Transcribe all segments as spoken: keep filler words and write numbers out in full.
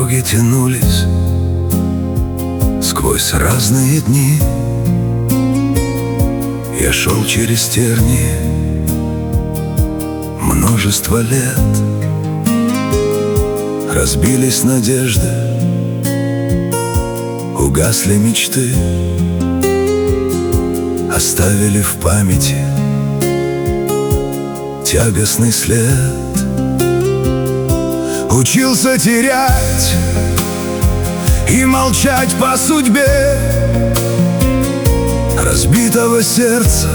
Дороги тянулись сквозь разные дни. Я шел через тернии множество лет. Разбились надежды, угасли мечты, оставили в памяти тягостный след. Учился терять и молчать по судьбе. Разбитого сердца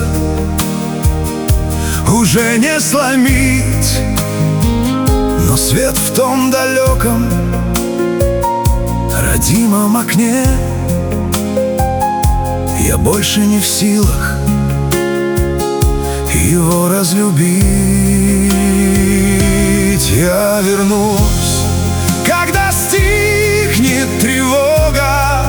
уже не сломить, но свет в том далеком родимом окне. Я больше не в силах его разлюбить. Я вернусь, когда стихнет тревога.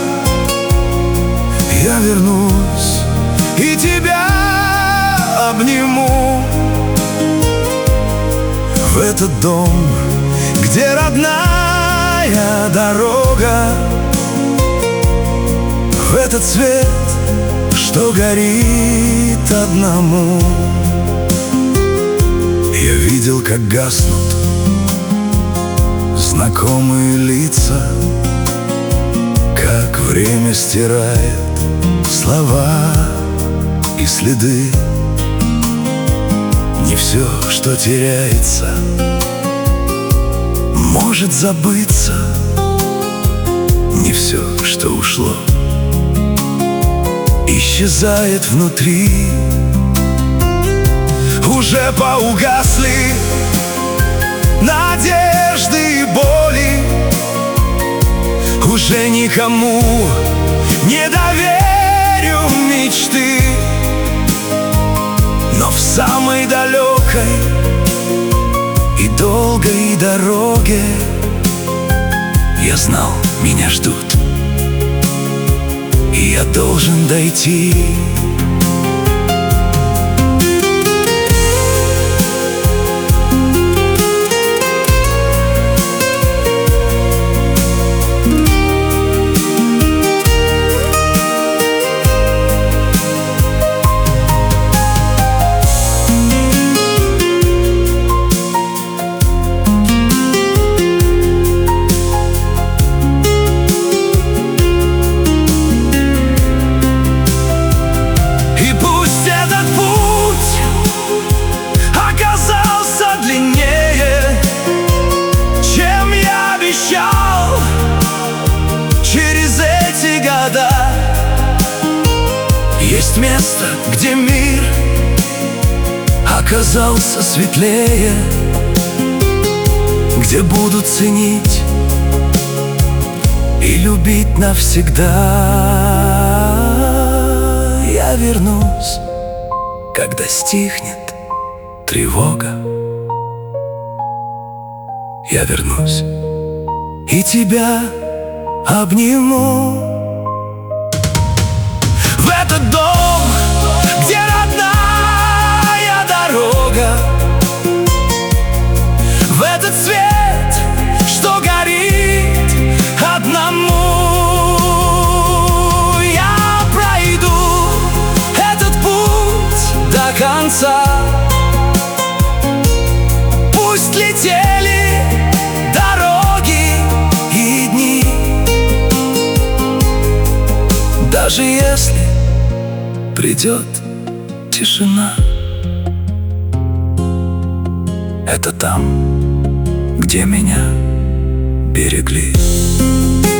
Я вернусь и тебя обниму. В этот дом, где родная дорога, в этот свет, что горит одному. Я видел, как гаснут знакомые лица, как время стирает слова и следы. Не все, что теряется, может забыться. Не все, что ушло, исчезает внутри. Уже поугасли надежды и боли. Уже никому не доверю мечты. Но в самой далекой и долгой дороге я знал, меня ждут, и я должен дойти. Есть место, где мир оказался светлее, где будут ценить и любить навсегда. Я вернусь, когда стихнет тревога. Я вернусь и тебя обниму. В этот дом, где родная дорога, в этот свет, что горит одному. Я пройду этот путь до конца. Пусть летели дороги и дни, даже если придет тишина. Это там, где меня берегли.